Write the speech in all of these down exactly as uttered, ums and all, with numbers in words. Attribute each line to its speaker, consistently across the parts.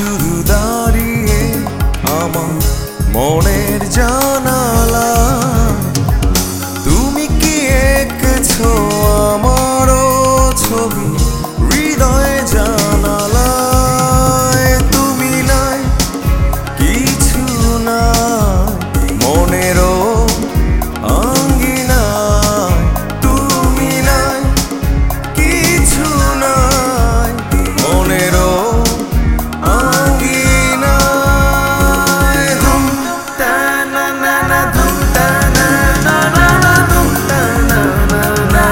Speaker 1: শুধু দাঁড়িয়ে আমার মনের জানালা। তুমি কি এঁকেছো আমারও ছবি হৃদয়ে জানালায়? তুমি নাই কিছু নাই মনেরও আঙ্গিনায়, তুমি নাই কিছু নাই মনেরও আঙ্গিনায়। ধুম তা না না না ধুম তা না না না না ধুম তা না না না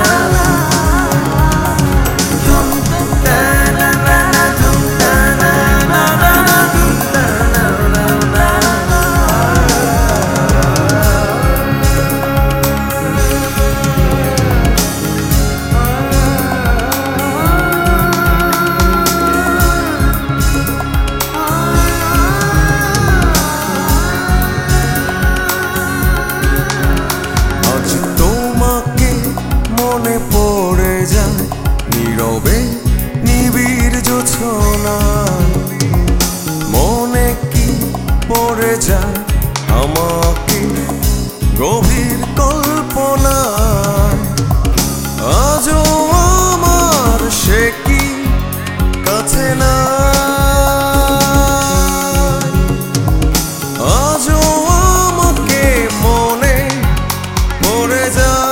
Speaker 1: ধুম তা না না না ধুম তা না না না না ধুম তা না না না। আজ তোমাকে মনে পড়ে যায় নীরবে নিবিড় জোছনা। মনে কি পড়ে যায় আমাকে গভীর কল্পনা। আজও আমার সে কি কাছে না, আজও আমাকে মনে পড়ে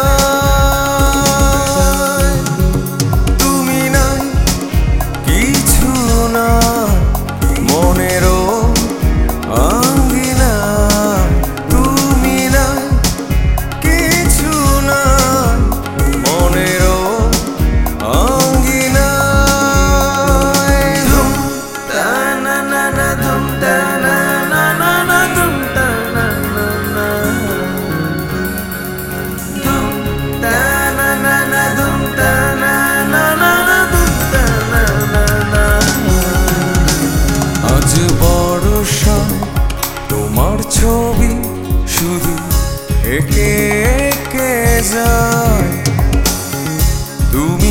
Speaker 1: যায়। তুমি নাই কিছু না মনেরও আঙ্গিনা, তুমি নাই কিছু না মনেরও আঙ্গিনা। ধুম তা না না না ধুম তা না না না না ধুম তা না না না ধুম তা না না না ধুম তা না না না না ধুম তা না না না। আজ বর্ষায় তোমার ছবি শুধু এঁকে এঁকে যায়। তুমি